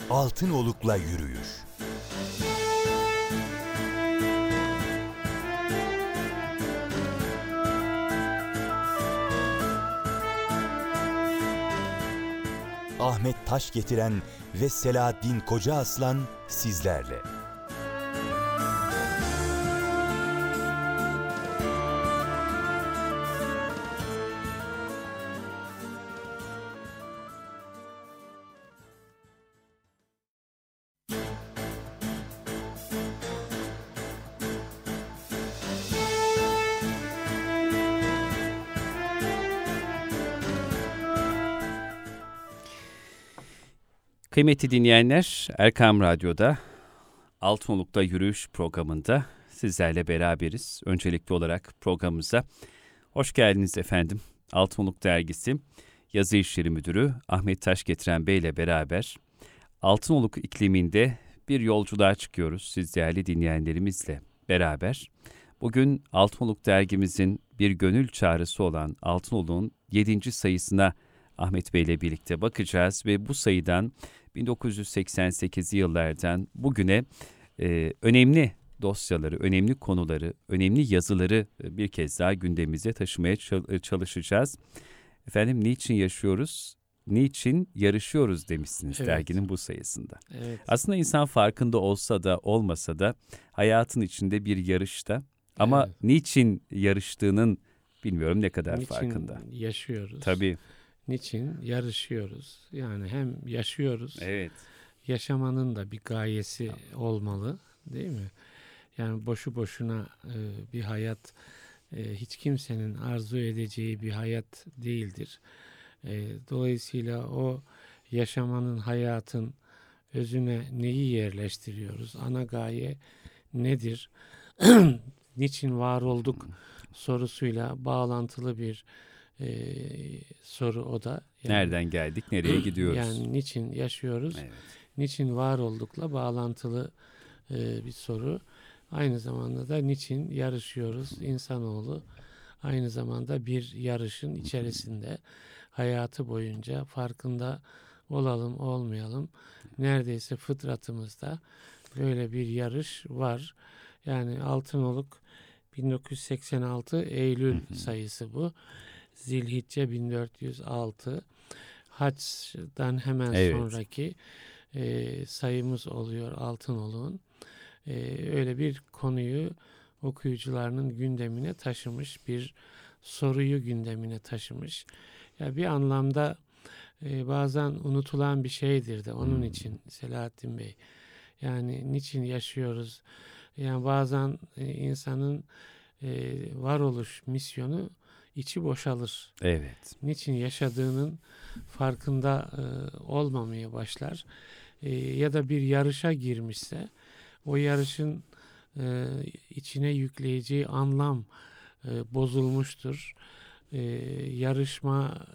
Altınoluk'la yürüyüş. Ahmet Taş getiren ve Selahaddin Kocaaslan sizlerle. Kıymetli dinleyenler, Erkam Radyo'da Altınoluk'ta Yürüyüş programında sizlerle beraberiz. Öncelikli olarak programımıza hoş geldiniz efendim. Altınoluk Dergisi Yazı İşleri Müdürü Ahmet Taş getiren Bey ile beraber Altınoluk ikliminde bir yolculuğa çıkıyoruz siz değerli dinleyenlerimizle beraber. Bugün Altınoluk Dergimizin bir gönül çağrısı olan Altınoluk'un 7. sayısına Ahmet Bey ile birlikte bakacağız ve bu sayıdan 1988 yıllardan bugüne önemli dosyaları, önemli konuları, önemli yazıları bir kez daha gündemimize taşımaya çalışacağız. Efendim niçin yaşıyoruz, niçin yarışıyoruz demişsiniz derginin bu sayısında. Evet. Aslında insan farkında olsa da olmasa da hayatın içinde bir yarışta ama niçin yarıştığının bilmiyorum ne kadar farkında. Niçin yaşıyoruz? Tabii. Niçin yarışıyoruz? Yani hem yaşıyoruz, yaşamanın da bir gayesi olmalı, değil mi? Yani boşu boşuna bir hayat hiç kimsenin arzu edeceği bir hayat değildir. Dolayısıyla o yaşamanın, hayatın özüne neyi yerleştiriyoruz? Ana gaye nedir? Niçin var olduk sorusuyla bağlantılı bir soru o da. Yani, nereden geldik, nereye gidiyoruz? Yani niçin yaşıyoruz, niçin var oldukla bağlantılı bir soru. Aynı zamanda da niçin yarışıyoruz? İnsanoğlu aynı zamanda bir yarışın içerisinde hayatı boyunca farkında olalım olmayalım. Neredeyse fıtratımızda böyle bir yarış var. Yani Altınoluk 1986 Eylül sayısı bu. Zilhicce 1406 Haç'tan hemen sonraki sayımız oluyor Altınoluk'un. Öyle bir konuyu okuyucularının gündemine taşımış, bir soruyu gündemine taşımış. Ya bir anlamda bazen unutulan bir şeydir de onun için Selahattin Bey. Yani niçin yaşıyoruz? Yani bazen insanın varoluş misyonu içi boşalır. Evet. Niçin yaşadığının farkında olmamaya başlar. Ya da bir yarışa girmişse o yarışın içine yükleyeceği anlam bozulmuştur. Yarışma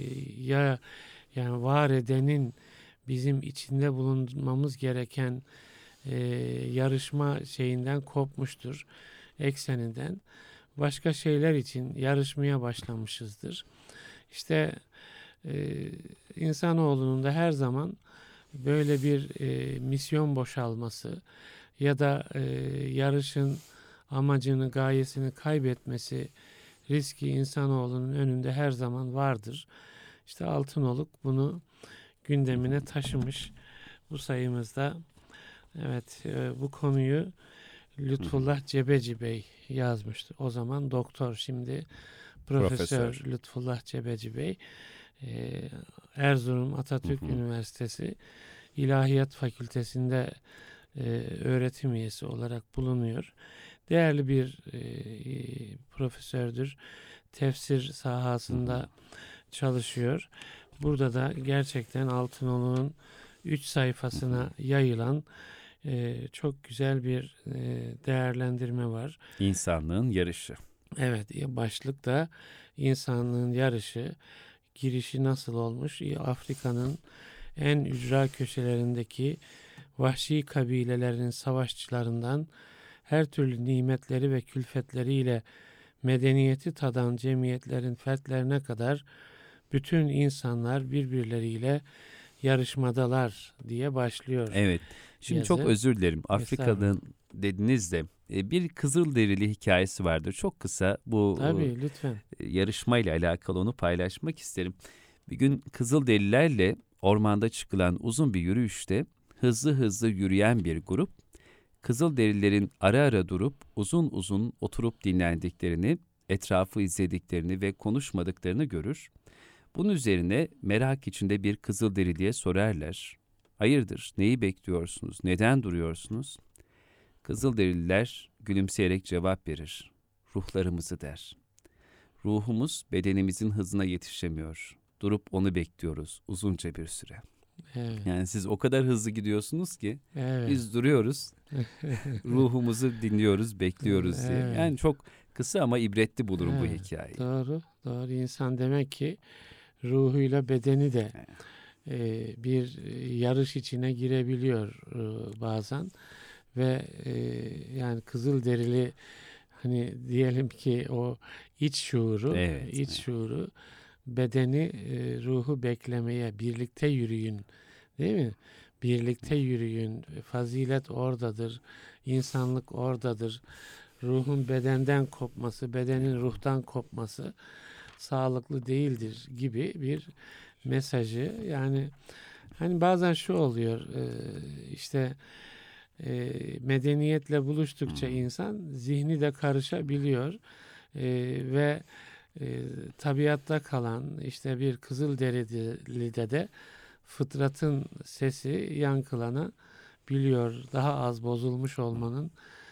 yani var edenin bizim içinde bulunmamız gereken yarışma şeyinden kopmuştur. Ekseninden. Başka şeyler için yarışmaya başlamışızdır. İşte insanoğlunun da her zaman böyle bir misyon boşalması ya da yarışın amacını, gayesini kaybetmesi riski insanoğlunun önünde her zaman vardır. İşte Altınoluk bunu gündemine taşımış. Bu sayımızda bu konuyu Lütfullah Cebeci Bey yazmıştı. O zaman doktor, şimdi Profesör Lütfullah Cebeci Bey Erzurum Atatürk Üniversitesi İlahiyat Fakültesi'nde öğretim üyesi olarak bulunuyor. Değerli bir profesördür. Tefsir sahasında çalışıyor. Burada da gerçekten Altınoluk'un 3 sayfasına yayılan çok güzel bir değerlendirme var. İnsanlığın yarışı. Evet, başlıkta insanlığın yarışı, girişi nasıl olmuş? Afrika'nın en ücra köşelerindeki vahşi kabilelerin savaşçılarından her türlü nimetleri ve külfetleriyle medeniyeti tadan cemiyetlerin fertlerine kadar bütün insanlar birbirleriyle yarışmadalar diye başlıyor. Evet. Şimdi çok yazı. özür dilerim. Afrika'nın Estağfurullah. dediniz de bir Kızılderili hikayesi vardır. Çok kısa bu Tabii lütfen. yarışmayla alakalı onu paylaşmak isterim. Bir gün Kızılderililerle ormanda çıkılan uzun bir yürüyüşte hızlı hızlı yürüyen bir grup, Kızılderililerin ara ara durup uzun uzun oturup dinlendiklerini, etrafı izlediklerini ve konuşmadıklarını görür. Bunun üzerine merak içinde bir Kızılderiliye sorarlar. Hayırdır, neyi bekliyorsunuz, neden duruyorsunuz? Kızılderililer gülümseyerek cevap verir. Ruhlarımızı der. Ruhumuz bedenimizin hızına yetişemiyor. Durup onu bekliyoruz uzunca bir süre. Evet. Yani siz o kadar hızlı gidiyorsunuz ki Evet. biz duruyoruz, ruhumuzu dinliyoruz, bekliyoruz diye. Evet. Yani çok kısa ama ibretli bulurum bu Evet. hikayeyi. Doğru. Doğru. İnsan demek ki ruhuyla bedeni de bir yarış içine girebiliyor bazen ve yani Kızılderili hani diyelim ki o iç şuuru, Evet, iç şuuru bedeni, ruhu beklemeye, birlikte yürüyün, değil mi? Birlikte yürüyün. Fazilet oradadır. İnsanlık oradadır. Ruhun bedenden kopması, bedenin ruhtan kopması sağlıklı değildir gibi bir mesajı. Yani hani bazen şu oluyor, işte medeniyetle buluştukça insan zihni de karışabiliyor. Ve tabiatta kalan işte bir Kızılderili'de de fıtratın sesi yankılanabiliyor. Daha az bozulmuş olmanın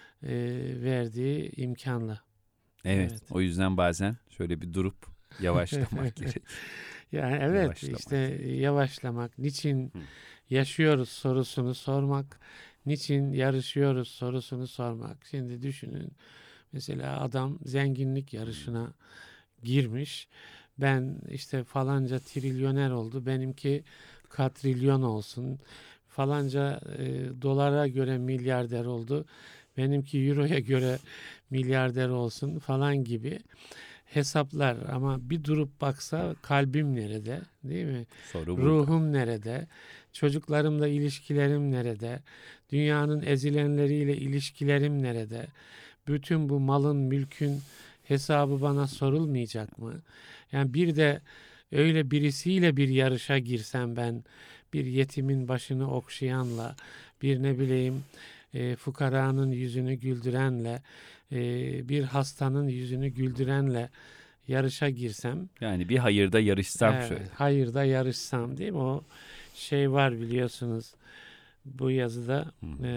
verdiği imkanla. evet. Evet. O yüzden bazen şöyle bir durup yavaşlamak gerek. Yani evet, Yavaşlamak. işte yavaşlamak, niçin yaşıyoruz sorusunu sormak, niçin yarışıyoruz sorusunu sormak. Şimdi düşünün, mesela adam zenginlik yarışına girmiş. Ben işte falanca trilyoner oldu, benimki katrilyon olsun. Falanca dolara göre milyarder oldu, benimki euroya göre milyarder olsun falan gibi hesaplar. Ama bir durup baksa kalbim nerede, değil mi? Soru burada. Ruhum nerede? Çocuklarımla ilişkilerim nerede? Dünyanın ezilenleriyle ilişkilerim nerede? Bütün bu malın, mülkün hesabı bana sorulmayacak mı? Yani bir de öyle birisiyle bir yarışa girsem ben, bir yetimin başını okşayanla, bir ne bileyim fukaranın yüzünü güldürenle, bir hastanın yüzünü güldürenle yarışa girsem, Yani bir hayırda yarışsam evet, şöyle. hayırda yarışsam, değil mi? O şey var biliyorsunuz, bu yazıda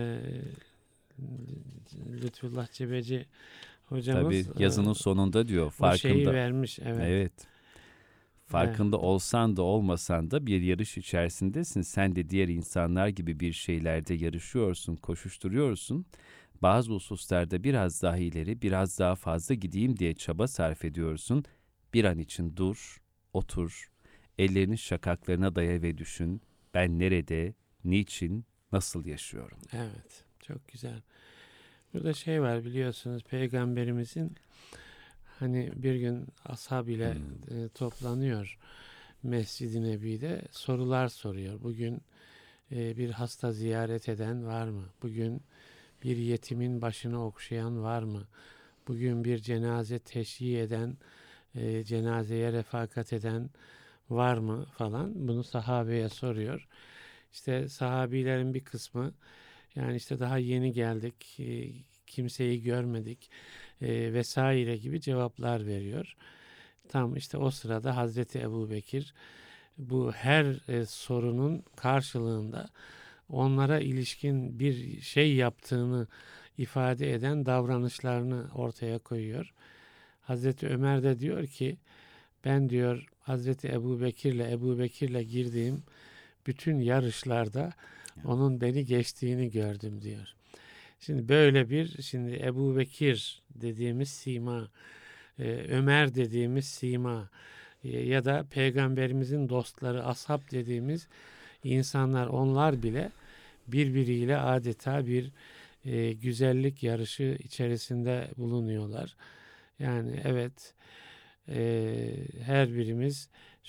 Lütfullah Cebeci hocamız Tabii yazının sonunda diyor o şeyi farkında. vermiş. Evet. Evet. Farkında Evet. olsan da olmasan da bir yarış içerisindesin. Sen de diğer insanlar gibi bir şeylerde yarışıyorsun, koşuşturuyorsun. Bazı hususlarda biraz daha ileri, biraz daha fazla gideyim diye çaba sarf ediyorsun. Bir an için dur, otur, ellerini şakaklarına daya ve düşün. Ben nerede, niçin, nasıl yaşıyorum? Evet. Çok güzel. Burada şey var biliyorsunuz, Peygamberimizin hani bir gün ashab ile toplanıyor Mescid-i Nebi'de, sorular soruyor. Bugün bir hasta ziyaret eden var mı? Bugün bir yetimin başını okşayan var mı? Bugün bir cenaze teşhi eden, cenazeye refakat eden var mı falan. Bunu sahabeye soruyor. İşte sahabilerin bir kısmı, yani işte daha yeni geldik, kimseyi görmedik vesaire gibi cevaplar veriyor. Tam işte o sırada Hazreti Ebubekir bu her sorunun karşılığında onlara ilişkin bir şey yaptığını ifade eden davranışlarını ortaya koyuyor. Hazreti Ömer de diyor ki, ben diyor Hazreti Ebubekir'le girdiğim bütün yarışlarda onun beni geçtiğini gördüm diyor. Şimdi böyle bir, şimdi Ebubekir dediğimiz sima, Ömer dediğimiz sima ya da Peygamberimizin dostları, ashab dediğimiz insanlar, onlar bile birbiriyle adeta bir güzellik yarışı içerisinde bulunuyorlar. Yani evet, her birimiz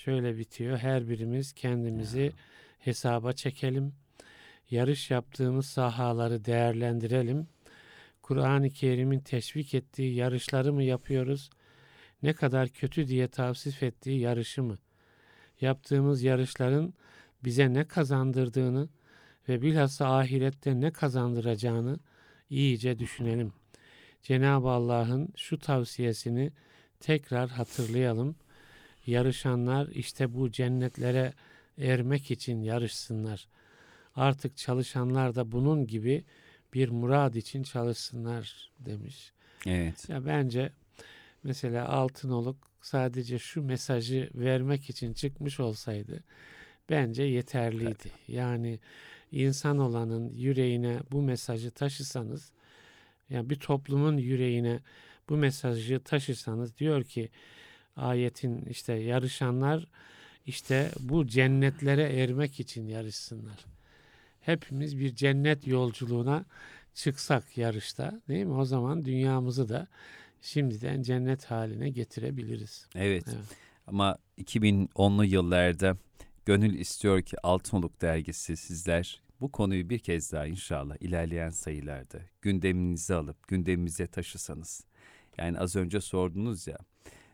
şöyle bitiyor. Her birimiz kendimizi hesaba çekelim. Yarış yaptığımız sahaları değerlendirelim. Kur'an-ı Kerim'in teşvik ettiği yarışları mı yapıyoruz? Ne kadar kötü diye tavsif ettiği yarışı mı? Yaptığımız yarışların bize ne kazandırdığını ve bilhassa ahirette ne kazandıracağını iyice düşünelim. Cenab-ı Allah'ın şu tavsiyesini tekrar hatırlayalım. Yarışanlar işte bu cennetlere ermek için yarışsınlar. Artık çalışanlar da bunun gibi bir murad için çalışsınlar demiş. Evet. Ya bence mesela Altınoluk sadece şu mesajı vermek için çıkmış olsaydı bence yeterliydi. Tabii. Yani insan olanın yüreğine bu mesajı taşısanız, yani bir toplumun yüreğine bu mesajı taşırsanız, diyor ki ayetin işte yarışanlar işte bu cennetlere ermek için yarışsınlar. Hepimiz bir cennet yolculuğuna çıksak yarışta, değil mi? O zaman dünyamızı da şimdiden cennet haline getirebiliriz. Evet. Evet. Ama 2010'lu yıllarda gönül istiyor ki Altınoluk dergisi sizler bu konuyu bir kez daha inşallah ilerleyen sayılarda gündeminize alıp gündemimize taşısanız. Yani az önce sordunuz ya,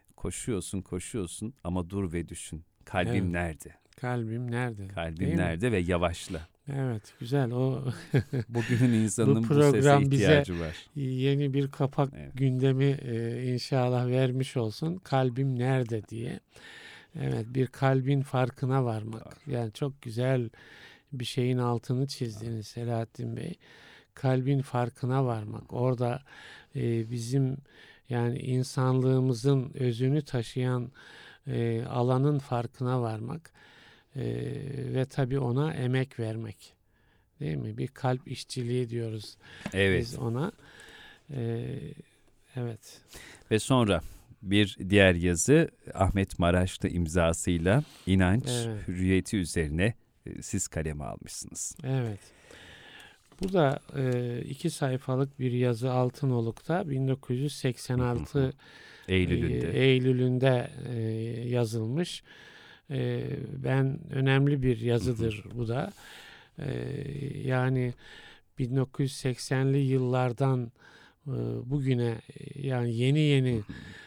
koşuyorsun ama dur ve düşün. Kalbim Evet. nerede? Kalbim nerede? Kalbim Değil mi? nerede ve yavaşla. Evet, güzel. O Bugünün insanının bu program sese bize ihtiyacı var. yeni bir kapak Evet. gündemi inşallah vermiş olsun. Kalbim nerede diye. Evet, bir kalbin farkına varmak. Yani çok güzel bir şeyin altını çizdiniz Selahattin Bey. Kalbin farkına varmak. Orada bizim yani insanlığımızın özünü taşıyan alanın farkına varmak ve tabii ona emek vermek. Değil mi? Bir kalp işçiliği diyoruz Evet. biz ona. Evet. Ve sonra bir diğer yazı Ahmet Maraşlı imzasıyla inanç Evet. hürriyeti üzerine siz kaleme almışsınız. Evet. Bu da 2 sayfalık bir yazı Altınoluk'ta 1986 Eylül'ünde yazılmış. Ben önemli bir yazıdır bu da. Yani 1980'li yıllardan bugüne yani yeni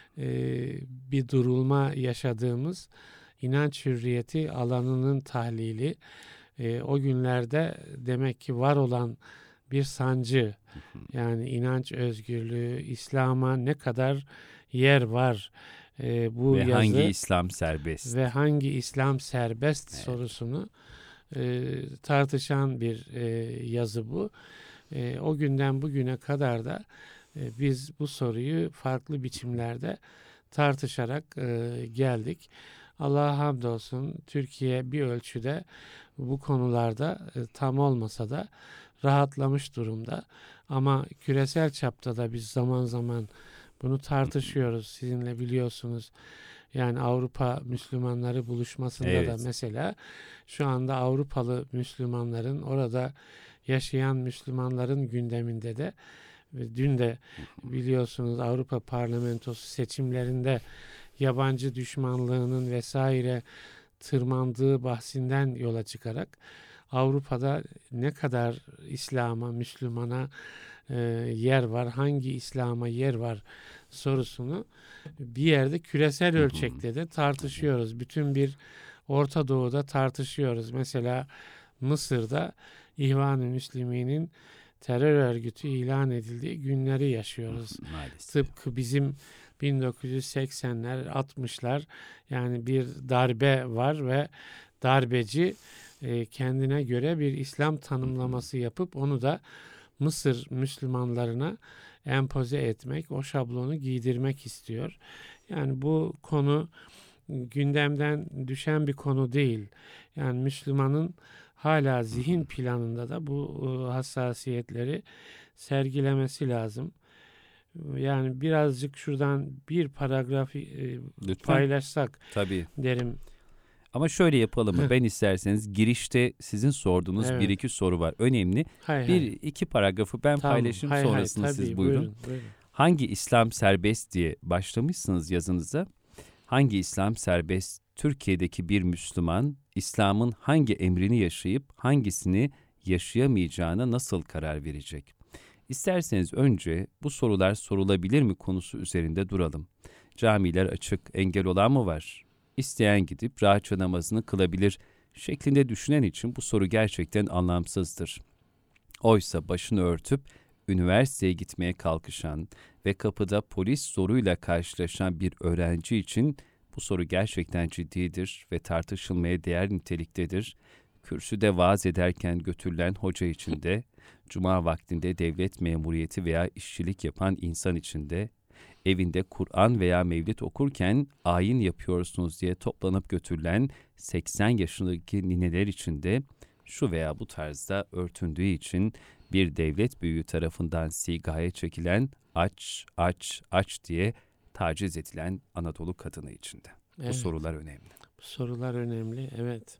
bir durulma yaşadığımız inanç hürriyeti alanının tahlili. O günlerde demek ki var olan bir sancı, yani inanç özgürlüğü, İslam'a ne kadar yer var bu ve yazı hangi İslam serbest? ve hangi İslam serbest sorusunu tartışan bir yazı bu. O günden bugüne kadar da biz bu soruyu farklı biçimlerde tartışarak geldik. Allah'a hamdolsun Türkiye bir ölçüde bu konularda tam olmasa da rahatlamış durumda. Ama küresel çapta da biz zaman zaman bunu tartışıyoruz. Sizinle biliyorsunuz. Yani Avrupa Müslümanları buluşmasında da mesela şu anda Avrupalı Müslümanların, orada yaşayan Müslümanların gündeminde de dün de biliyorsunuz Avrupa Parlamentosu seçimlerinde yabancı düşmanlığının vesaire tırmandığı bahsinden yola çıkarak Avrupa'da ne kadar İslam'a, Müslümana yer var, hangi İslam'a yer var sorusunu bir yerde küresel ölçekte de tartışıyoruz. Bütün bir Orta Doğu'da tartışıyoruz. Mesela Mısır'da İhvan-ı Müslümin'in terör örgütü ilan edildiği günleri yaşıyoruz. Maalesef. Tıpkı bizim 1980'ler, 60'lar yani bir darbe var ve darbeci kendine göre bir İslam tanımlaması yapıp onu da Mısır Müslümanlarına empoze etmek, o şablonu giydirmek istiyor. Yani bu konu gündemden düşen bir konu değil. Yani Müslümanın hala zihin planında da bu hassasiyetleri sergilemesi lazım. Yani birazcık şuradan bir paragraf paylaşsak Tabii. derim. Ama şöyle yapalım mı? Ben isterseniz girişte sizin sorduğunuz bir iki soru var. Önemli. İki paragrafı ben paylaşayım, sonrasında tabii, siz buyurun. Buyurun. Hangi İslam serbest diye başlamışsınız yazınıza. Hangi İslam serbest Türkiye'deki bir Müslüman, İslam'ın hangi emrini yaşayıp hangisini yaşayamayacağına nasıl karar verecek? İsterseniz önce bu sorular sorulabilir mi konusu üzerinde duralım. Camiler açık, engel olan mı var? İsteyen gidip rahatça namazını kılabilir şeklinde düşünen için bu soru gerçekten anlamsızdır. Oysa başını örtüp üniversiteye gitmeye kalkışan ve kapıda polis zoruyla karşılaşan bir öğrenci için bu soru gerçekten ciddidir ve tartışılmaya değer niteliktedir. Kürsüde vaaz ederken götürülen hoca için de, cuma vaktinde devlet memuriyeti veya işçilik yapan insan için de, evinde Kur'an veya mevlid okurken ayin yapıyorsunuz diye toplanıp götürülen 80 yaşındaki nineler için de, şu veya bu tarzda örtündüğü için bir devlet büyüğü tarafından sigaya çekilen aç, aç, aç diye taciz edilen Anadolu kadını içinde. Evet. Bu sorular önemli. Bu sorular önemli, evet.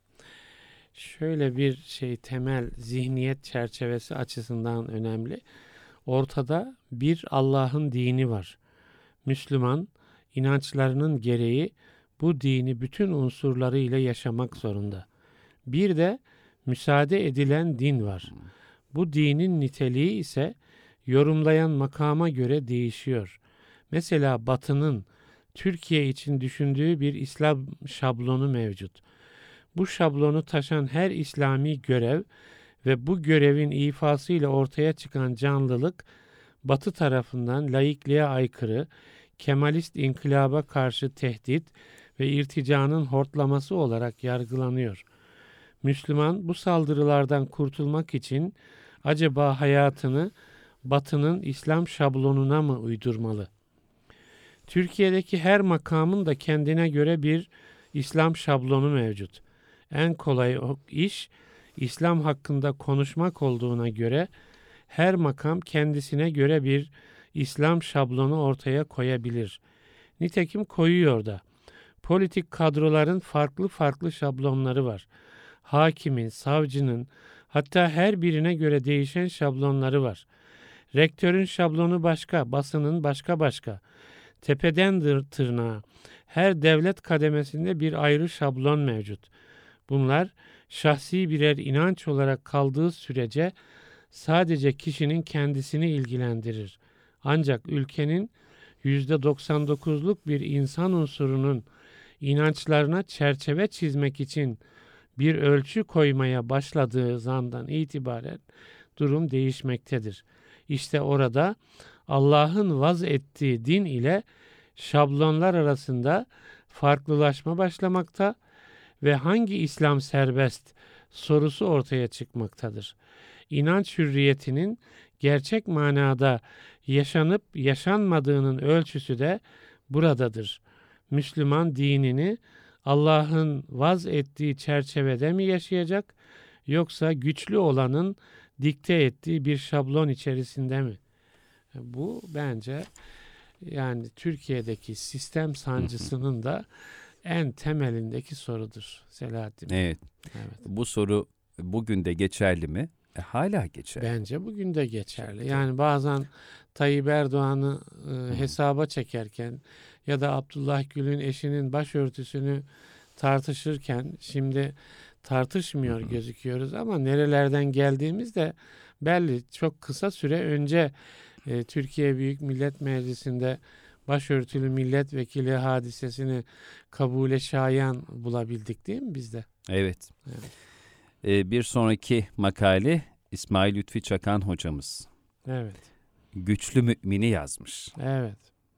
Şöyle bir temel zihniyet çerçevesi açısından önemli. Ortada bir Allah'ın dini var. Müslüman, inançlarının gereği bu dini bütün unsurlarıyla yaşamak zorunda. Bir de müsaade edilen din var. Bu dinin niteliği ise yorumlayan makama göre değişiyor. Mesela Batı'nın Türkiye için düşündüğü bir İslam şablonu mevcut. Bu şablonu taşan her İslami görev ve bu görevin ifasıyla ortaya çıkan canlılık Batı tarafından laikliğe aykırı, Kemalist inkılaba karşı tehdit ve irticanın hortlaması olarak yargılanıyor. Müslüman bu saldırılardan kurtulmak için acaba hayatını Batı'nın İslam şablonuna mı uydurmalı? Türkiye'deki her makamın da kendine göre bir İslam şablonu mevcut. En kolay iş İslam hakkında konuşmak olduğuna göre her makam kendisine göre bir İslam şablonu ortaya koyabilir. Nitekim koyuyor da. Politik kadroların farklı farklı şablonları var. Hakimin, savcının, hatta her birine göre değişen şablonları var. Rektörün şablonu başka, basının başka. Tepeden tırnağa her devlet kademesinde bir ayrı şablon mevcut. Bunlar şahsi birer inanç olarak kaldığı sürece sadece kişinin kendisini ilgilendirir. Ancak ülkenin %99'luk bir insan unsurunun inançlarına çerçeve çizmek için bir ölçü koymaya başladığı zandan itibaren durum değişmektedir. İşte orada Allah'ın vaz ettiği din ile şablonlar arasında farklılaşma başlamakta ve hangi İslam serbest sorusu ortaya çıkmaktadır. İnanç hürriyetinin gerçek manada yaşanıp yaşanmadığının ölçüsü de buradadır. Müslüman dinini Allah'ın vaz ettiği çerçevede mi yaşayacak, yoksa güçlü olanın dikte ettiği bir şablon içerisinde mi? Bu bence yani Türkiye'deki sistem sancısının da en temelindeki sorudur Selahattin. Evet. Evet. Bu soru bugün de geçerli mi? Hala geçerli. Bence bugün de geçerli. Yani bazen Tayyip Erdoğan'ı hesaba çekerken ya da Abdullah Gül'ün eşinin başörtüsünü tartışırken şimdi tartışmıyor gözüküyoruz ama nerelerden geldiğimiz de belli. Çok kısa süre önce Türkiye Büyük Millet Meclisi'nde başörtülü milletvekili hadisesini kabule şayan bulabildik değil mi biz de? Evet. Evet. Bir sonraki makale İsmail Lütfi Çakan hocamız. Evet. Güçlü Mümini yazmış. Evet.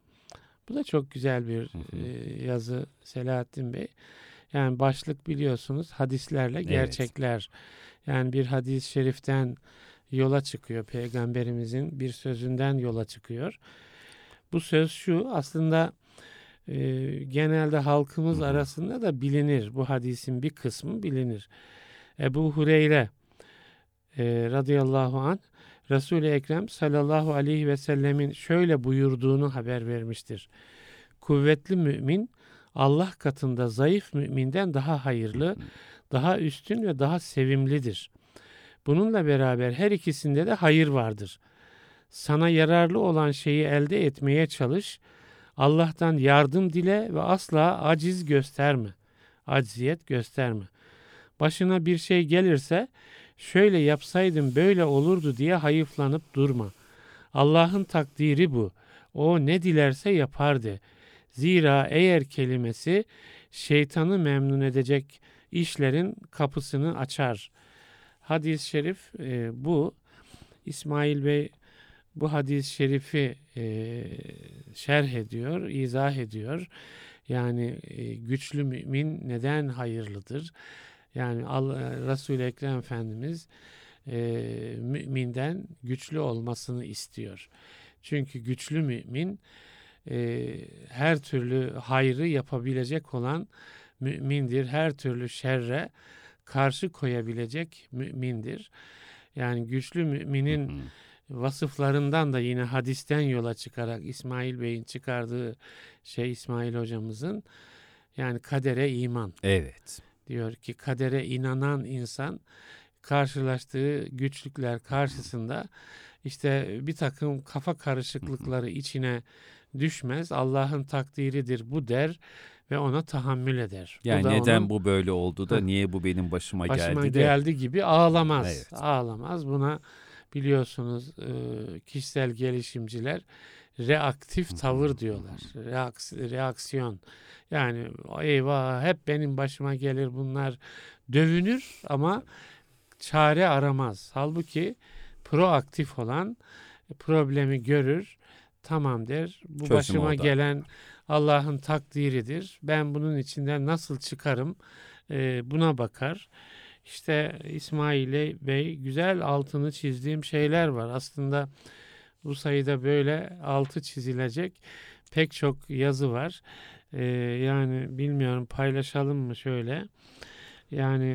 Bu da çok güzel bir yazı Selahattin Bey. Yani başlık biliyorsunuz hadislerle gerçekler. Yani bir hadis-i şeriften yola çıkıyor. Peygamberimizin bir sözünden yola çıkıyor. Bu söz şu aslında genelde halkımız arasında da bilinir. Bu hadisin bir kısmı bilinir. Ebu Hureyre radıyallahu anh Resul-i Ekrem sallallahu aleyhi ve sellemin şöyle buyurduğunu haber vermiştir. Kuvvetli mümin Allah katında zayıf müminden daha hayırlı, daha üstün ve daha sevimlidir. Bununla beraber her ikisinde de hayır vardır. Sana yararlı olan şeyi elde etmeye çalış, Allah'tan yardım dile ve asla aciz gösterme. acziyet gösterme. Başına bir şey gelirse şöyle yapsaydım böyle olurdu diye hayıflanıp durma. Allah'ın takdiri bu. O ne dilerse yapar de. Zira eğer kelimesi şeytanı memnun edecek işlerin kapısını açar. Hadis-i şerif bu. İsmail Bey bu hadis-i şerifi şerh ediyor, izah ediyor. Yani güçlü mümin neden hayırlıdır? Yani Resul-i Ekrem Efendimiz müminden güçlü olmasını istiyor. Çünkü güçlü mümin her türlü hayrı yapabilecek olan mümindir. Her türlü şerre karşı koyabilecek mümindir. Yani güçlü müminin vasıflarından da yine hadisten yola çıkarak İsmail Bey'in çıkardığı İsmail hocamızın yani kadere iman. Evet. Diyor ki kadere inanan insan karşılaştığı güçlükler karşısında işte bir takım kafa karışıklıkları içine düşmez. Allah'ın takdiridir bu der ve ona tahammül eder. Yani bu neden bu böyle oldu da niye bu benim başıma geldi gibi ağlamaz. Evet. Ağlamaz. Buna biliyorsunuz kişisel gelişimciler reaktif tavır diyorlar. Reaksiyon. Yani eyvah hep benim başıma gelir bunlar dövünür ama çare aramaz. Halbuki proaktif olan problemi görür. Tamam der. Bu Çözüm başıma orada. gelen Allah'ın takdiridir. Ben bunun içinden nasıl çıkarım? Buna bakar. İşte İsmail Bey güzel altını çizdiğim şeyler var. Aslında bu sayıda böyle altı çizilecek pek çok yazı var. Yani bilmiyorum paylaşalım mı şöyle. Yani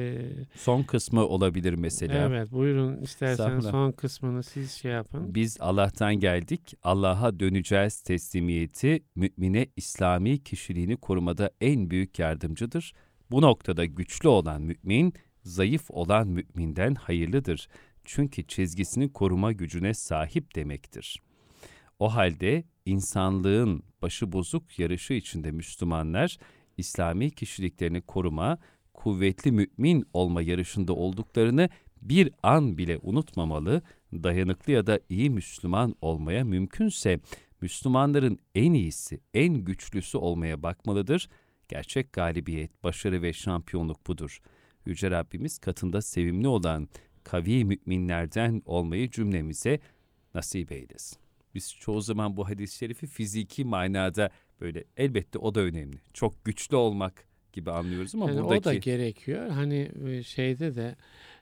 son kısmı olabilir mesela. evet buyurun isterseniz son kısmını siz yapın. Biz Allah'tan geldik. Allah'a döneceğiz teslimiyeti mümine İslami kişiliğini korumada en büyük yardımcıdır. Bu noktada güçlü olan mümin, zayıf olan müminden hayırlıdır. Çünkü çizgisini koruma gücüne sahip demektir. O halde insanlığın başıbozuk yarışı içinde Müslümanlar, İslami kişiliklerini koruma, kuvvetli mümin olma yarışında olduklarını bir an bile unutmamalı, dayanıklı ya da iyi Müslüman olmaya mümkünse Müslümanların en iyisi, en güçlüsü olmaya bakmalıdır. Gerçek galibiyet, başarı ve şampiyonluk budur. Yüce Rabbimiz katında sevimli olan kavi müminlerden olmayı cümlemize nasip eylesin. Biz çoğu zaman bu hadis-i şerifi fiziki manada böyle elbette o da önemli. Çok güçlü olmak gibi anlıyoruz ama yani buradaki... O da gerekiyor. Hani şeyde de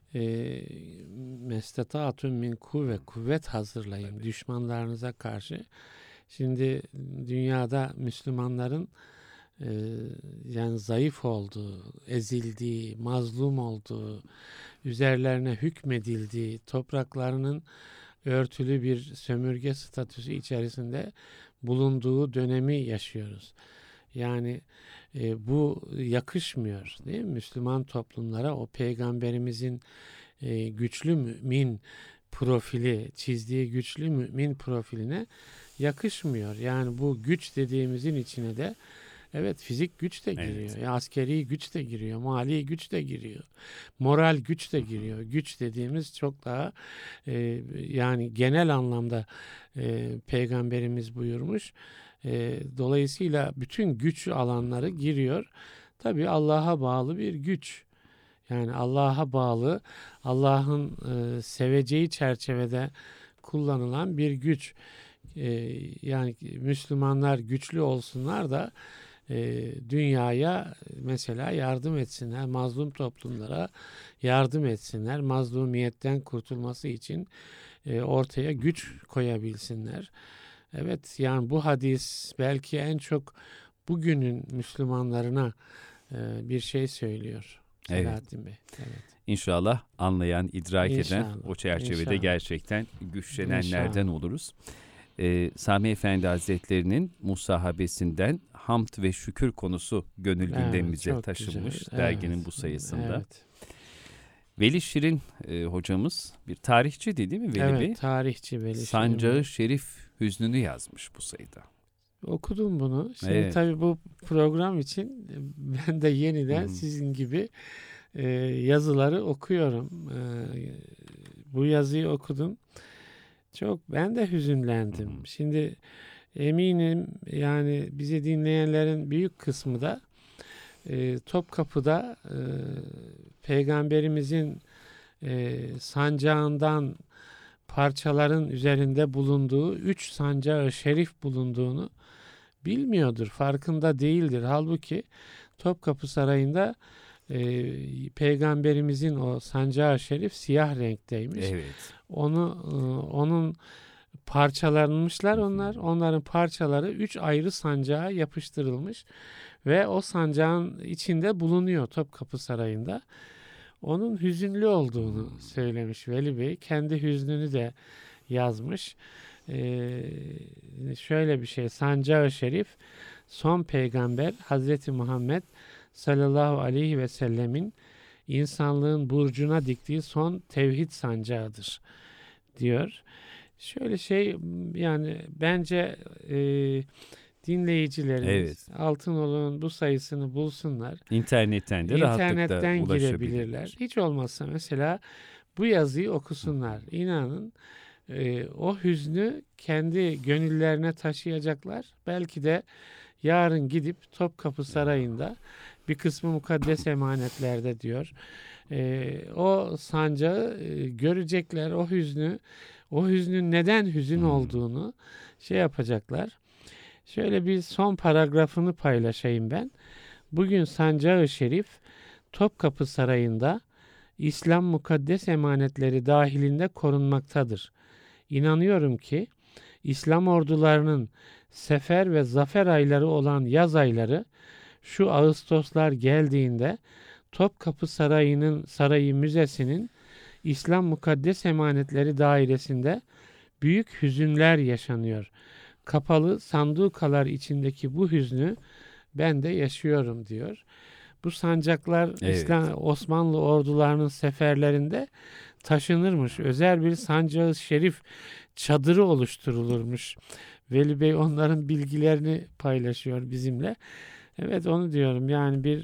mestetatun min kuvvet hazırlayın Evet. düşmanlarınıza karşı. Şimdi dünyada Müslümanların yani zayıf olduğu, ezildiği, mazlum olduğu, üzerlerine hükmedildiği, topraklarının örtülü bir sömürge statüsü içerisinde bulunduğu dönemi yaşıyoruz. Yani bu yakışmıyor değil mi? Müslüman toplumlara o peygamberimizin güçlü mümin profili, çizdiği güçlü mümin profiline yakışmıyor. Yani bu güç dediğimizin içine de evet fizik güç de giriyor. Evet. Askeri güç de giriyor. Mali güç de giriyor. Moral güç de giriyor. Güç dediğimiz çok daha yani genel anlamda peygamberimiz buyurmuş. Dolayısıyla bütün güç alanları giriyor. Tabii Allah'a bağlı bir güç. Yani Allah'a bağlı, Allah'ın seveceği çerçevede kullanılan bir güç. Yani Müslümanlar güçlü olsunlar da dünyaya mesela yardım etsinler, mazlum toplumlara yardım etsinler, mazlumiyetten kurtulması için ortaya güç koyabilsinler. Evet yani bu hadis belki en çok bugünün Müslümanlarına bir şey söylüyor Selahattin Bey. Evet. İnşallah anlayan, idrak İnşallah, eden o çerçevede inşallah. Gerçekten güçlenenlerden İnşallah. oluruz. Sami Efendi Hazretleri'nin musahabesinden hamd ve şükür konusu gönül gündemimize çok taşınmış güzel. derginin Evet. bu sayısında. Evet. Veli Şirin hocamız bir tarihçi değil mi Veli Bey? Evet, tarihçi Veli Şirin Sancağı Bey. Şerif hüznünü yazmış bu sayıda. Okudum bunu. Şimdi Evet. tabii bu program için ben de yeniden sizin gibi yazıları okuyorum. Bu yazıyı okudum. Çok ben de hüzünlendim. Şimdi eminim yani bizi dinleyenlerin büyük kısmı da Topkapı'da Peygamberimizin sancağından parçaların üzerinde bulunduğu 3 sancağı şerif bulunduğunu bilmiyordur, farkında değildir. Halbuki Topkapı Sarayı'nda Peygamberimizin o sancağı şerif siyah renkteymiş. Evet. Onun parçalanmışlar onlar. Onların parçaları 3 ayrı sancağa yapıştırılmış ve o sancağın içinde bulunuyor Topkapı Sarayı'nda. Onun hüzünlü olduğunu söylemiş Veli Bey. Kendi hüznünü de yazmış. Şöyle bir şey, Sancağı Şerif son peygamber Hazreti Muhammed sallallahu aleyhi ve sellemin insanlığın burcuna diktiği son tevhid sancağıdır diyor. Şöyle şey, yani bence dinleyicilerimiz Altınoluk'un bu sayısını bulsunlar. İnternetten de rahatlıkla girebilirler. Hiç olmazsa mesela bu yazıyı okusunlar. İnanın o hüznü kendi gönüllerine taşıyacaklar. Belki de yarın gidip Topkapı Sarayı'nda bir kısmı mukaddes emanetlerde diyor. O sancağı görecekler, o hüznün neden hüzün olduğunu şey yapacaklar. Şöyle bir son paragrafını paylaşayım ben. Bugün Sancağı Şerif Topkapı Sarayı'nda İslam mukaddes emanetleri dahilinde korunmaktadır. İnanıyorum ki İslam ordularının sefer ve zafer ayları olan yaz ayları şu Ağustoslar geldiğinde Topkapı Sarayı Müzesi'nin İslam mukaddes emanetleri dairesinde büyük hüzünler yaşanıyor. Kapalı sandukalar içindeki bu hüznü ben de yaşıyorum diyor. Bu sancaklar Osmanlı ordularının seferlerinde taşınırmış. Özel bir sancağı şerif çadırı oluşturulurmuş. Veli Bey onların bilgilerini paylaşıyor bizimle. Evet, onu diyorum. Yani bir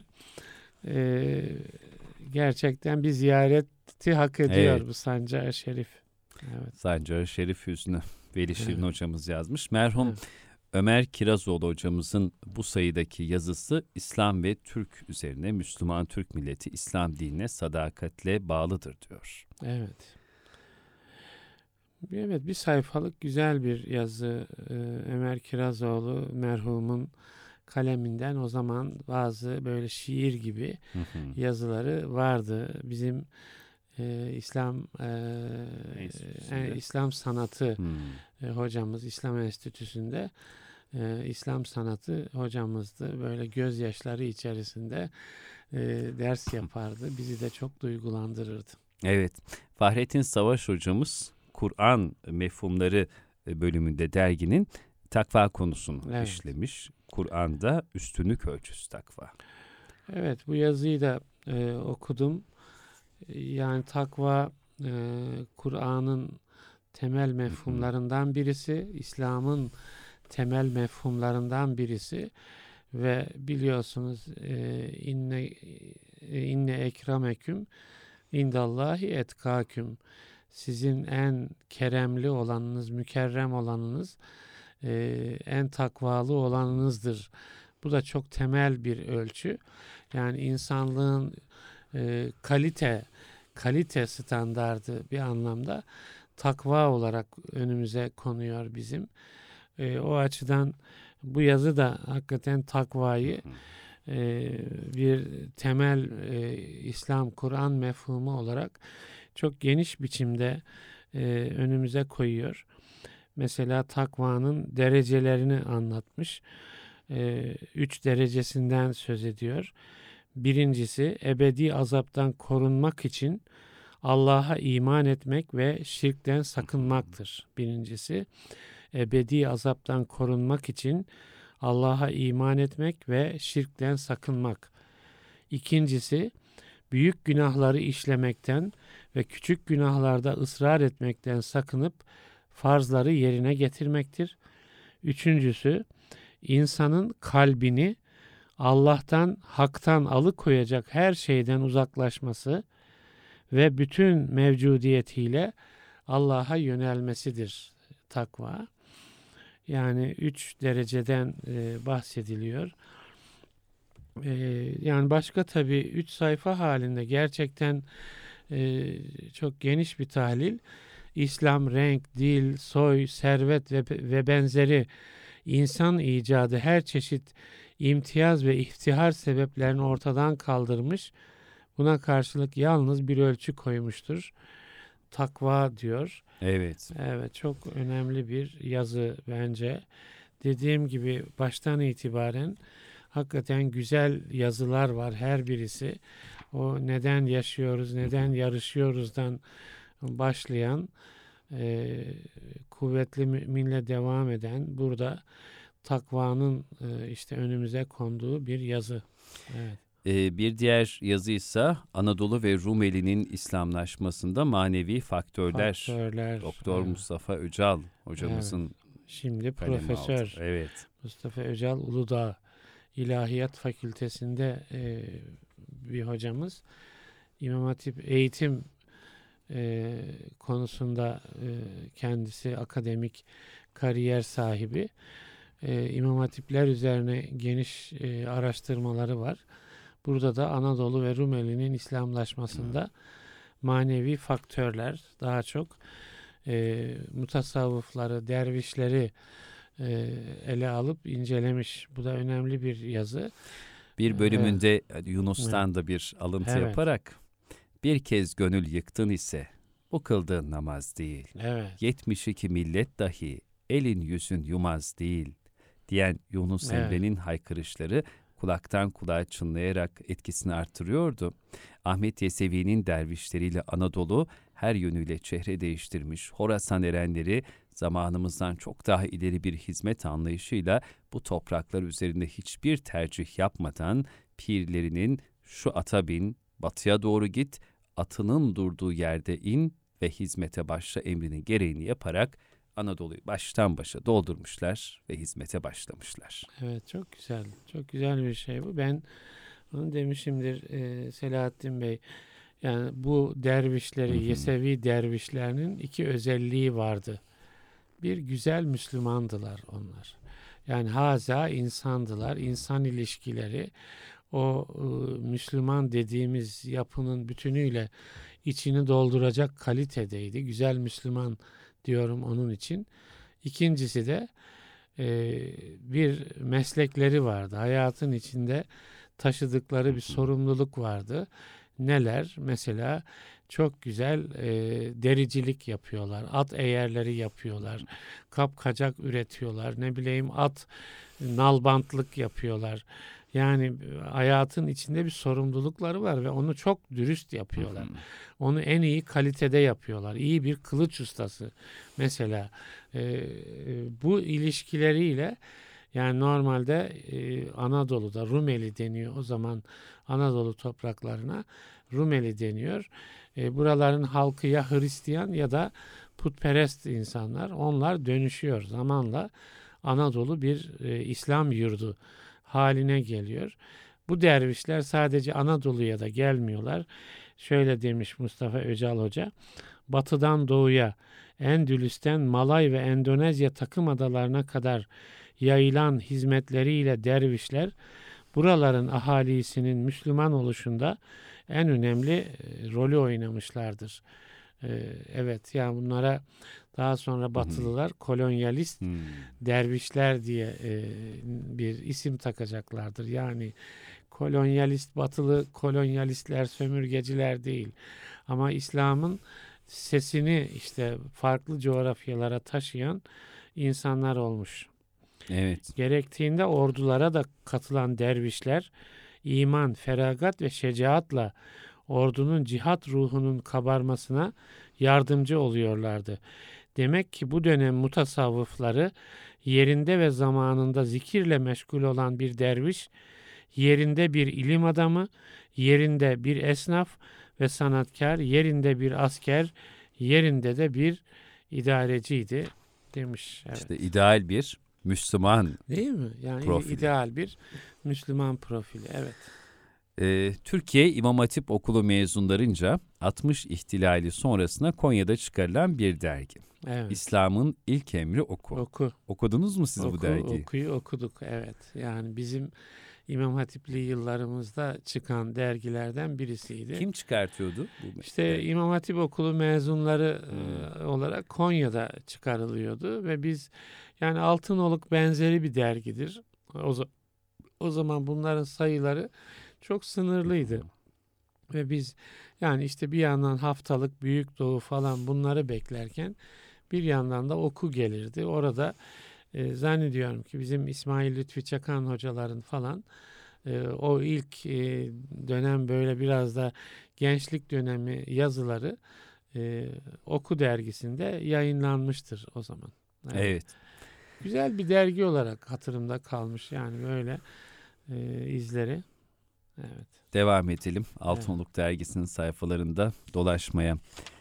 gerçekten bir ziyareti hak ediyor bu sancağı şerif. Evet. Sancağı şerif hüznü. Veli Şirin hocamız yazmış. Merhum Ömer Kirazoğlu hocamızın bu sayıdaki yazısı İslam ve Türk üzerine, Müslüman Türk milleti İslam dinine sadakatle bağlıdır diyor. Evet. Evet, bir sayfalık güzel bir yazı. Ömer Kirazoğlu merhumun kaleminden o zaman bazı böyle şiir gibi yazıları vardı. Bizim İslam sanatı hocamız İslam Enstitüsü'nde İslam sanatı hocamızdı. Böyle gözyaşları içerisinde ders yapardı. Bizi de çok duygulandırırdı. Evet. Fahrettin Savaş hocamız Kur'an mefhumları bölümünde derginin takva konusunu işlemiş. Kur'an'da üstünlük ölçüsü takva. Evet, bu yazıyı da okudum. Yani takva Kur'an'ın temel mefhumlarından birisi, İslam'ın temel mefhumlarından birisi ve biliyorsunuz inne ekremeküm indallahi etkâküm, sizin en keremli olanınız, mükerrem olanınız en takvalı olanınızdır. Bu da çok temel bir ölçü. Yani insanlığın kalite standardı bir anlamda takva olarak önümüze konuyor bizim. O açıdan bu yazı da hakikaten takvayı bir temel İslam Kur'an mefhumu olarak çok geniş biçimde önümüze koyuyor. Mesela takvanın derecelerini anlatmış. 3 derecesinden söz ediyor. Birincisi, ebedi azaptan korunmak için Allah'a iman etmek ve şirkten sakınmaktır. Birincisi, ebedi azaptan korunmak için Allah'a iman etmek ve şirkten sakınmak. İkincisi, büyük günahları işlemekten ve küçük günahlarda ısrar etmekten sakınıp farzları yerine getirmektir. Üçüncüsü, insanın kalbini Allah'tan, haktan alıkoyacak her şeyden uzaklaşması ve bütün mevcudiyetiyle Allah'a yönelmesidir takva. Yani 3 dereceden bahsediliyor. Yani başka tabii 3 sayfa halinde gerçekten çok geniş bir tahlil. İslam, renk, dil, soy, servet ve benzeri insan icadı her çeşit imtiyaz ve iftihar sebeplerini ortadan kaldırmış. Buna karşılık yalnız bir ölçü koymuştur. Takva diyor. Evet. Evet, çok önemli bir yazı bence. Dediğim gibi baştan itibaren hakikaten güzel yazılar var her birisi. O neden yaşıyoruz, neden yarışıyoruzdan başlayan, kuvvetli müminle devam eden, burada takvanın işte önümüze konduğu bir yazı. Evet. Bir diğer yazıysa Anadolu ve Rumeli'nin İslamlaşmasında manevi faktörler. Doktor evet. Mustafa Öcal hocamızın. Evet. Şimdi kalemi Profesör altı. Evet. Mustafa Öcal Uludağ İlahiyat Fakültesi'nde bir hocamız. İmam Hatip eğitim konusunda kendisi akademik kariyer sahibi. İmam Hatipler üzerine geniş araştırmaları var. Burada da Anadolu ve Rumeli'nin İslamlaşmasında manevi faktörler, daha çok mutasavvıfları, dervişleri ele alıp incelemiş. Bu da önemli bir yazı. Bir bölümünde Yunus'tan da bir alıntı yaparak, bir kez gönül yıktın ise bu kıldığın namaz değil. Evet. 72 millet dahi elin yüzün yumaz değil diyen Yunus Emre'nin haykırışları kulaktan kulağa çınlayarak etkisini artırıyordu. Ahmet Yesevi'nin dervişleriyle Anadolu her yönüyle çehre değiştirmiş. Horasan erenleri zamanımızdan çok daha ileri bir hizmet anlayışıyla bu topraklar üzerinde hiçbir tercih yapmadan pirlerinin şu ata bin, batıya doğru git, atının durduğu yerde in ve hizmete başla emrinin gereğini yaparak Anadolu'yu baştan başa doldurmuşlar ve hizmete başlamışlar. Evet, çok güzel. Çok güzel bir şey bu. Ben onu demişimdir Selahattin Bey. Yani bu dervişleri, Yesevi dervişlerinin 2 özelliği vardı. Bir, güzel Müslümandılar onlar. Yani haza insandılar. İnsan ilişkileri o Müslüman dediğimiz yapının bütünüyle içini dolduracak kalitedeydi. Güzel Müslüman diyorum onun için. İkincisi de bir meslekleri vardı. Hayatın içinde taşıdıkları bir sorumluluk vardı. Neler? Mesela çok güzel dericilik yapıyorlar. At eğerleri yapıyorlar. Kapkacak üretiyorlar. Ne bileyim at nalbantlık yapıyorlar. Yani hayatın içinde bir sorumlulukları var ve onu çok dürüst yapıyorlar. Onu en iyi kalitede yapıyorlar. İyi bir kılıç ustası. Mesela bu ilişkileriyle, yani normalde Anadolu'da Rumeli deniyor. O zaman Anadolu topraklarına Rumeli deniyor. Buraların halkı ya Hristiyan ya da putperest insanlar. Onlar dönüşüyor zamanla. Anadolu bir İslam yurdu haline geliyor. Bu dervişler sadece Anadolu'ya da gelmiyorlar. Şöyle demiş Mustafa Öcal Hoca: batıdan doğuya, Endülüs'ten Malay ve Endonezya takım adalarına kadar yayılan hizmetleriyle dervişler buraların ahalisinin Müslüman oluşunda en önemli rolü oynamışlardır. Evet, yani bunlara daha sonra Batılılar kolonyalist dervişler diye bir isim takacaklardır. Yani kolonyalist, batılı kolonyalistler, sömürgeciler değil. Ama İslam'ın sesini işte farklı coğrafyalara taşıyan insanlar olmuş. Evet. Gerektiğinde ordulara da katılan dervişler iman, feragat ve şecaatla ordunun cihat ruhunun kabarmasına yardımcı oluyorlardı. Demek ki bu dönem mutasavvıfları yerinde ve zamanında zikirle meşgul olan bir derviş, yerinde bir ilim adamı, yerinde bir esnaf ve sanatkar, yerinde bir asker, yerinde de bir idareciydi demiş. Evet. İşte ideal bir Müslüman. Değil mi? Yani Profili. ideal bir Müslüman profili. Evet. Türkiye İmam Hatip Okulu mezunlarınca 60 ihtilali sonrasında Konya'da çıkarılan bir dergi. Evet. İslam'ın ilk emri oku. Oku. Okudunuz mu siz bu dergiyi? Okuduk, evet. Yani bizim İmam Hatipli yıllarımızda çıkan dergilerden birisiydi. Kim çıkartıyordu? İşte İmam Hatip Okulu mezunları olarak Konya'da çıkarılıyordu ve biz, yani Altınoluk benzeri bir dergidir. O zaman bunların sayıları çok sınırlıydı. Ve biz yani işte bir yandan haftalık Büyük Doğu falan bunları beklerken bir yandan da oku gelirdi. Orada zannediyorum ki bizim İsmail Lütfi Çakan hocaların falan o ilk dönem böyle biraz da gençlik dönemi yazıları Oku dergisinde yayınlanmıştır o zaman. Evet. Güzel bir dergi olarak hatırımda kalmış yani böyle izleri. Evet. Devam edelim. Altınoluk dergisinin sayfalarında dolaşmaya.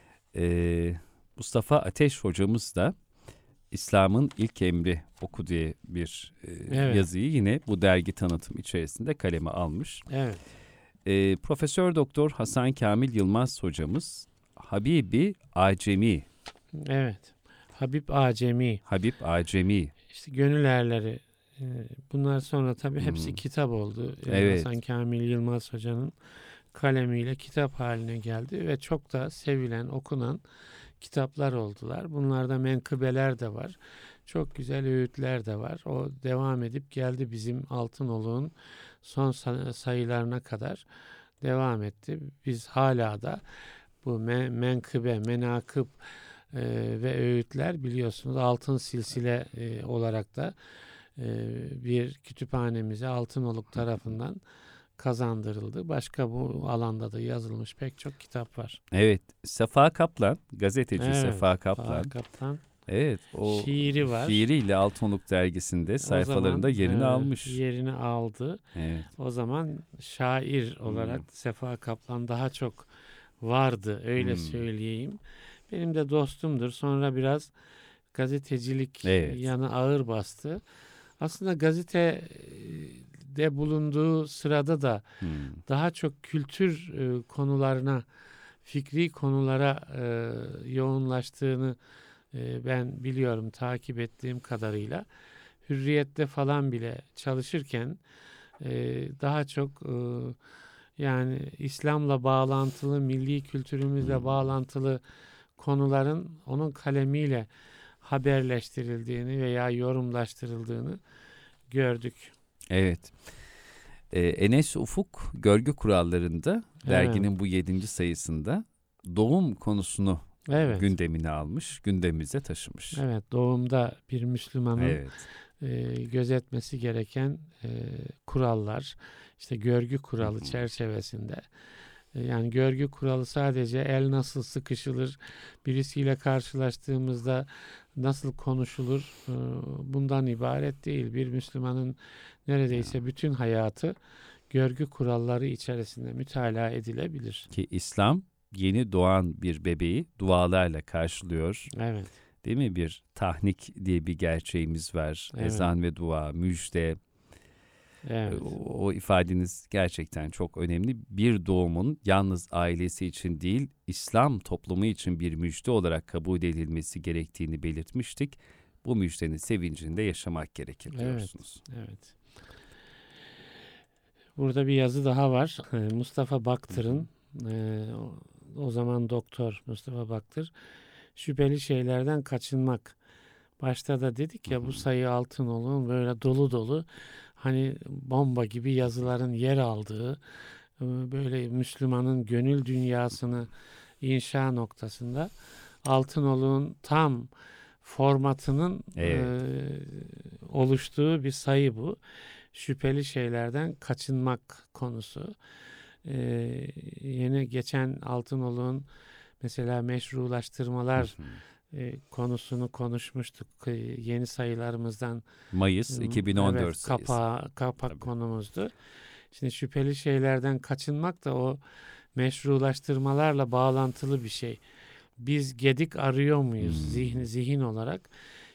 Mustafa Ateş hocamız da İslam'ın ilk emri oku diye bir yazıyı yine bu dergi tanıtım içerisinde kaleme almış. Evet. Profesör Doktor Hasan Kamil Yılmaz hocamız Habibi Acemi. Evet. Habib Acemi. Habib Acemi. İşte Gönül Erleri. Bunlar sonra tabii hepsi kitap oldu. Evet. Hasan Kamil Yılmaz hocanın kalemiyle kitap haline geldi ve çok da sevilen, okunan kitaplar oldular. Bunlarda menkıbeler de var. Çok güzel öğütler de var. O devam edip geldi bizim Altınoluk'un son sayılarına kadar devam etti. Biz hala da bu menkıbe, menakıb ve öğütler biliyorsunuz altın silsile olarak da bir kütüphanemize Altınoluk tarafından kazandırıldı. Başka bu alanda da yazılmış pek çok kitap var. Evet. Sefa Kaplan, gazeteci Sefa Kaplan. Sefa Kaplan. Evet. O şiiri var. Şiiriyle Altınoluk dergisinde sayfalarında yerini almış. Yerini aldı. Evet. O zaman şair olarak Sefa Kaplan daha çok vardı. Öyle söyleyeyim. Benim de dostumdur. Sonra biraz gazetecilik yanı ağır bastı. Aslında gazetede bulunduğu sırada da daha çok kültür konularına, fikri konulara yoğunlaştığını ben biliyorum, takip ettiğim kadarıyla. Hürriyet'te falan bile çalışırken daha çok yani İslam'la bağlantılı, milli kültürümüzle bağlantılı konuların onun kalemiyle haberleştirildiğini veya yorumlaştırıldığını gördük. Evet. Enes Ufuk Görgü Kuralları'nda derginin bu 7. sayısında doğum konusunu gündemine almış, gündemimize taşımış. Evet, doğumda bir Müslümanın gözetmesi gereken kurallar, işte görgü kuralı çerçevesinde. Yani görgü kuralı sadece el nasıl sıkışılır, birisiyle karşılaştığımızda nasıl konuşulur, bundan ibaret değil. Bir Müslümanın neredeyse bütün hayatı görgü kuralları içerisinde mütalaa edilebilir. Ki İslam yeni doğan bir bebeği dualarla karşılıyor. Evet. Değil mi? Bir tahnik diye bir gerçeğimiz var. Evet. Ezan ve dua, müjde. Evet. O ifadeniz gerçekten çok önemli. Bir doğumun yalnız ailesi için değil, İslam toplumu için bir müjde olarak kabul edilmesi gerektiğini belirtmiştik. Bu müjdenin sevincinde yaşamak gerekir diyorsunuz. Evet. Burada bir yazı daha var. Mustafa Baktır'ın, o zaman doktor Mustafa Baktır, şüpheli şeylerden kaçınmak. Başta da dedik ya, bu sayı Altınoluk'un böyle dolu dolu, hani bomba gibi yazıların yer aldığı, böyle Müslümanın gönül dünyasını inşa noktasında Altınoluk'un tam formatının oluştuğu bir sayı bu. Şüpheli şeylerden kaçınmak konusu. Yeni geçen Altınoluk'un mesela meşrulaştırmalar konusunu konuşmuştuk yeni sayılarımızdan. Mayıs 2014 evet, sayısı. Kapak konumuzdu. Şimdi şüpheli şeylerden kaçınmak da o meşrulaştırmalarla bağlantılı bir şey. Biz gedik arıyor muyuz zihin olarak?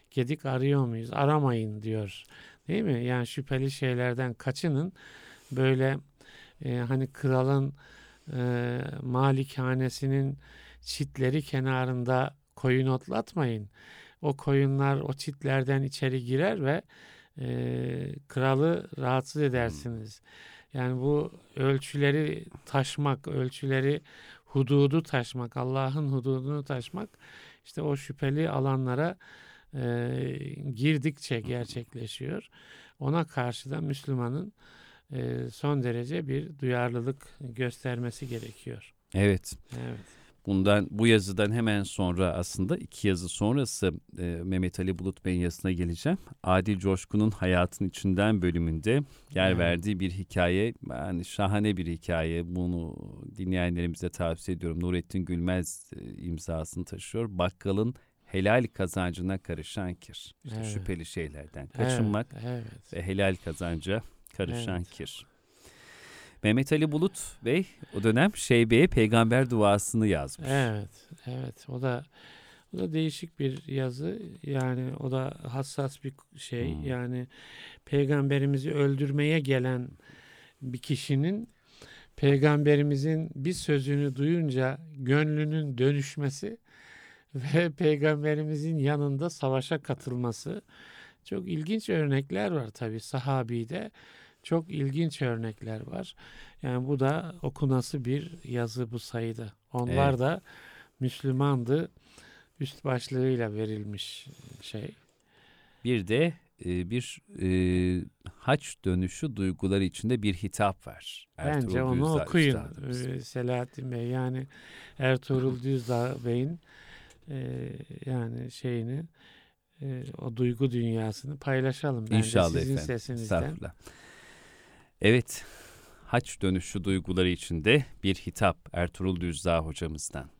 gedik arıyor muyuz? Aramayın diyor. Değil mi? Yani şüpheli şeylerden kaçının. Böyle hani kralın malikanesinin çitleri kenarında koyun otlatmayın. O koyunlar o çitlerden içeri girer ve kralı rahatsız edersiniz. Yani bu ölçüleri taşmak, ölçüleri, hududu taşmak, Allah'ın hududunu taşmak, işte o şüpheli alanlara girdikçe gerçekleşiyor. Ona karşı da Müslümanın son derece bir duyarlılık göstermesi gerekiyor. Evet. Evet. Bu yazıdan hemen sonra, aslında 2 yazı sonrası Mehmet Ali Bulut Bey'in yazısına geleceğim. Adil Coşkun'un Hayatın İçinden bölümünde yer verdiği bir hikaye. Yani şahane bir hikaye. Bunu dinleyenlerimize tavsiye ediyorum. Nurettin Gülmez imzasını taşıyor. Bakkalın helal kazancına karışan kir. İşte şüpheli şeylerden kaçınmak ve helal kazanca karışan kir. Mehmet Ali Bulut Bey o dönem Şeybe'ye peygamber duasını yazmış. Evet. O da değişik bir yazı. Yani o da hassas bir şey. Yani peygamberimizi öldürmeye gelen bir kişinin peygamberimizin bir sözünü duyunca gönlünün dönüşmesi ve peygamberimizin yanında savaşa katılması. Çok ilginç örnekler var tabii sahabide. Çok ilginç örnekler var. Yani bu da okunası bir yazı bu sayıda. Onlar da Müslümandı. Üst başlığıyla verilmiş şey. Bir de haç dönüşü duyguları içinde bir hitap var. Bence onu okuyun Selahattin Bey. Yani Ertuğrul Düzdağ Bey'in yani şeyini o duygu dünyasını paylaşalım. Bence İnşallah sizin efendim. sesinizden. Evet, haç dönüşü duyguları içinde bir hitap Ertuğrul Düzdağ hocamızdan.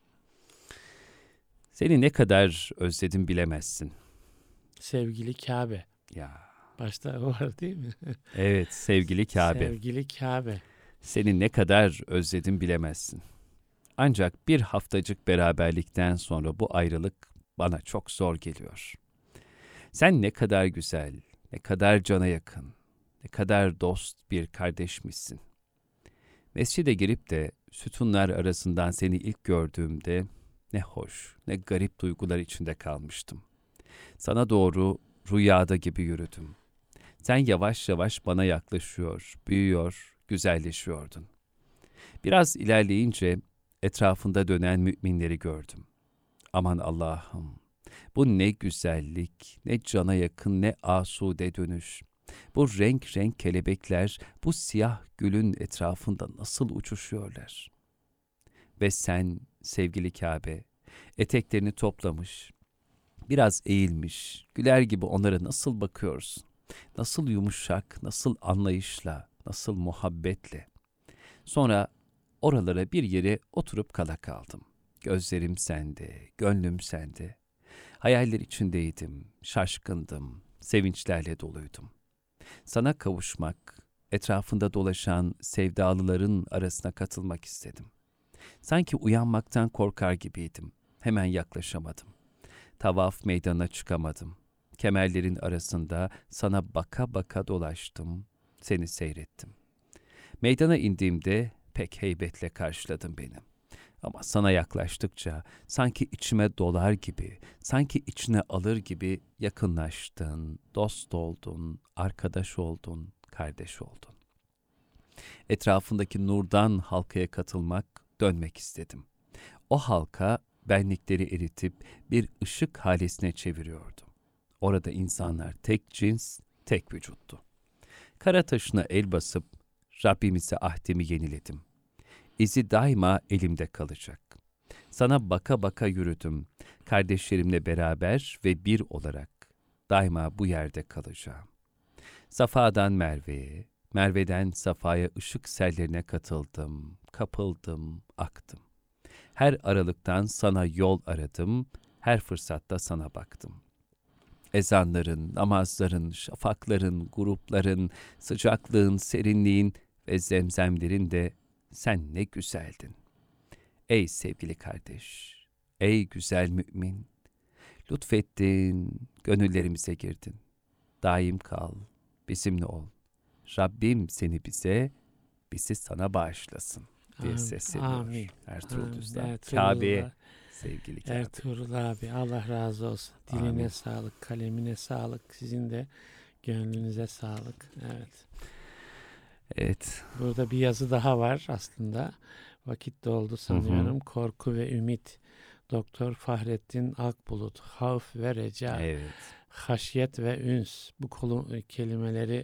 Seni ne kadar özledim bilemezsin. Sevgili Kabe. Ya. Başta o var değil mi? Evet, sevgili Kabe. Sevgili Kabe. Seni ne kadar özledim bilemezsin. Ancak bir haftacık beraberlikten sonra bu ayrılık bana çok zor geliyor. Sen ne kadar güzel, ne kadar cana yakın, ne kadar dost bir kardeşmişsin. Mescide girip de sütunlar arasından seni ilk gördüğümde ne hoş, ne garip duygular içinde kalmıştım. Sana doğru rüyada gibi yürüdüm. Sen yavaş yavaş bana yaklaşıyor, büyüyor, güzelleşiyordun. Biraz ilerleyince etrafında dönen müminleri gördüm. Aman Allah'ım, bu ne güzellik, ne cana yakın, ne asude dönüş. Bu renk renk kelebekler, bu siyah gülün etrafında nasıl uçuşuyorlar. Ve sen sevgili Kabe, eteklerini toplamış, biraz eğilmiş, güler gibi onlara nasıl bakıyorsun? Nasıl yumuşak, nasıl anlayışla, nasıl muhabbetle. Sonra oralara bir yere oturup kala kaldım. Gözlerim sende, gönlüm sende. Hayaller içindeydim, şaşkındım, sevinçlerle doluydum. Sana kavuşmak, etrafında dolaşan sevdalıların arasına katılmak istedim. Sanki uyanmaktan korkar gibiydim. Hemen yaklaşamadım. Tavaf meydanına çıkamadım. Kemerlerin arasında sana baka baka dolaştım, seni seyrettim. Meydana indiğimde pek heybetle karşıladın beni. Ama sana yaklaştıkça sanki içime dolar gibi, sanki içine alır gibi yakınlaştın, dost oldun, arkadaş oldun, kardeş oldun. Etrafındaki nurdan halkaya katılmak, dönmek istedim. O halka benlikleri eritip bir ışık halesine çeviriyordu. Orada insanlar tek cins, tek vücuttu. Kara taşına el basıp Rabbimize ahdimi yeniledim. İzi daima elimde kalacak. Sana baka baka yürüdüm. Kardeşlerimle beraber ve bir olarak daima bu yerde kalacağım. Safa'dan Merve'ye, Merve'den Safa'ya ışık sellerine katıldım, kapıldım, aktım. Her aralıktan sana yol aradım, her fırsatta sana baktım. Ezanların, namazların, şafakların, grupların, sıcaklığın, serinliğin ve zemzemlerin de sen ne güzeldin. Ey sevgili kardeş, ey güzel mümin, Lütfettin, gönüllerimize girdin. Daim kal, bizimle ol. Rabbim seni bizi sana bağışlasın diye sesleniyor. Amin. Ertuğrul Düzdar. Ertuğrul'a, Kabe'ye, sevgili Kabe. Ertuğrul abi Allah razı olsun. Diline Amin. sağlık, kalemine sağlık. Sizin de gönlünüze sağlık. Evet. Evet. Burada bir yazı daha var aslında. Vakit doldu sanıyorum. Korku ve Ümit. Doktor Fahrettin Akbulut. Havf ve Reca. Evet. Haşyet ve Üns. Bu kelimeleri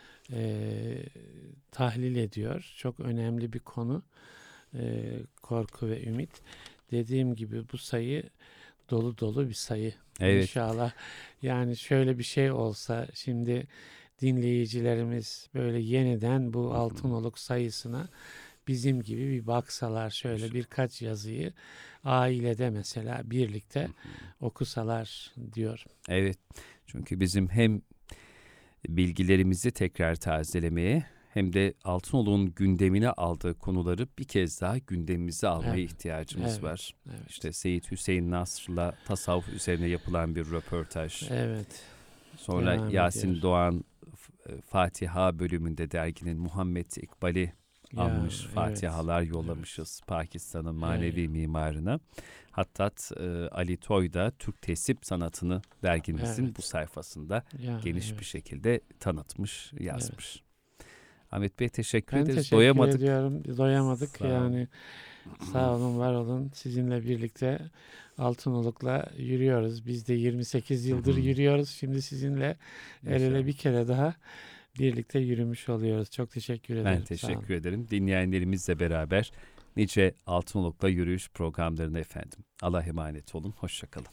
tahlil ediyor. Çok önemli bir konu. Korku ve ümit. Dediğim gibi bu sayı dolu dolu bir sayı. Evet. İnşallah yani şöyle bir şey olsa şimdi dinleyicilerimiz böyle yeniden bu Altınoluk sayısına bizim gibi bir baksalar, şöyle birkaç yazıyı ailede mesela birlikte okusalar diyor. Evet. Çünkü bizim hem bilgilerimizi tekrar tazelemeye hem de Altınoluk'un gündemine aldığı konuları bir kez daha gündemimize almaya ihtiyacımız var. Evet. İşte Seyyid Hüseyin Nasr'la tasavvuf üzerine yapılan bir röportaj. Evet. Sonra Devam Yasin ediyor. Doğan Fatiha bölümünde derginin Muhammed İkbal'i almış. Fatihalar yollamışız Pakistan'ın manevi mimarına. Hatta Ali Toy da Türk tesip sanatını dergimizin bu sayfasında geniş bir şekilde tanıtmış, yazmış. Ahmet Bey teşekkür ederiz. Teşekkür Doyamadık. ediyorum. Doyamadık. Sağ olun. Yani sağ olun, var olun. Sizinle birlikte Altınoluk'la yürüyoruz. Biz de 28 yıldır yürüyoruz. Şimdi sizinle el ele bir kere daha birlikte yürümüş oluyoruz. Çok teşekkür ederim. Ben teşekkür ederim. Dinleyenlerimizle beraber nice Altınoluk'la yürüyüş programlarına efendim. Allah'a emanet olun. Hoşça kalın.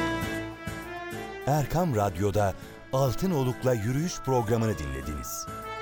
Erkam Radyo'da Altınoluk'la yürüyüş programını dinlediniz.